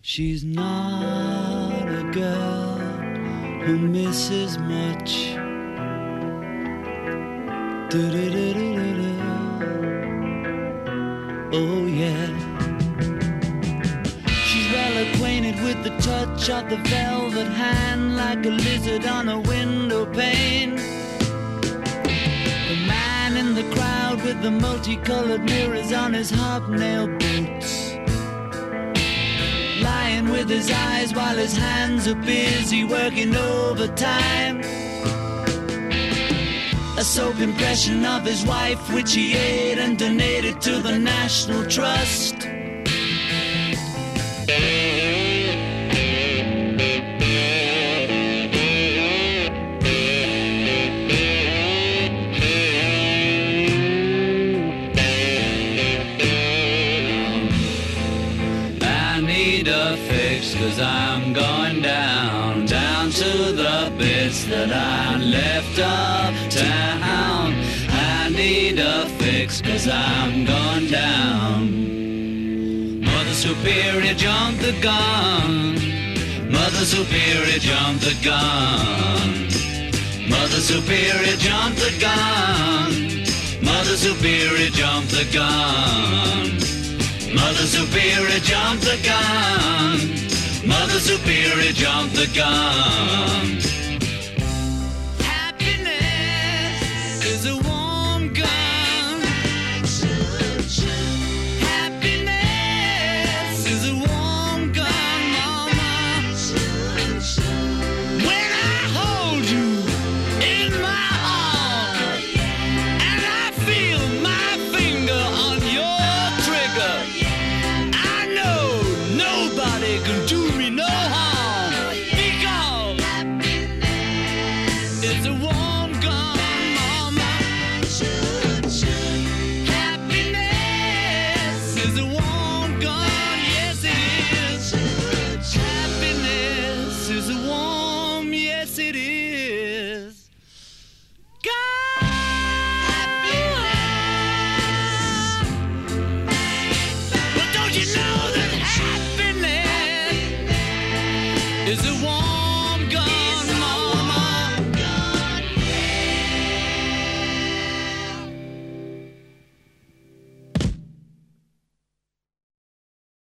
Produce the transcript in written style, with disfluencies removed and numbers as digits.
She's not a girl who misses much. Do-do-do-do-do-do. Oh yeah. She's well acquainted with the touch of the velvet hand, like a lizard on a window pane. The man in the crowd with the multicolored mirrors on his hobnail boots, lying with his eyes while his hands are busy working overtime. A soap impression of his wife, which he ate and donated to the National Trust. I need a fix, 'cause I'm going down, down to the bits that I left uptown. I need a fix, 'cause I'm going down. Mother Superior jumped the gun. Mother Superior jumped the gun. Mother Superior jumped the gun. Mother Superior jumped the gun. Mother Superior jumped the gun. Mother Superior jumped the gun. Happiness is a warm gun. Happiness is a warm gun, mama. When I hold you in my arms and I feel my finger on your trigger, I know nobody can do me no harm, because it's a warm gun, mama. Happiness is a warm gun, yes it is. Happiness is a warm, yes it is. God. But don't you know that happiness is a warm gun?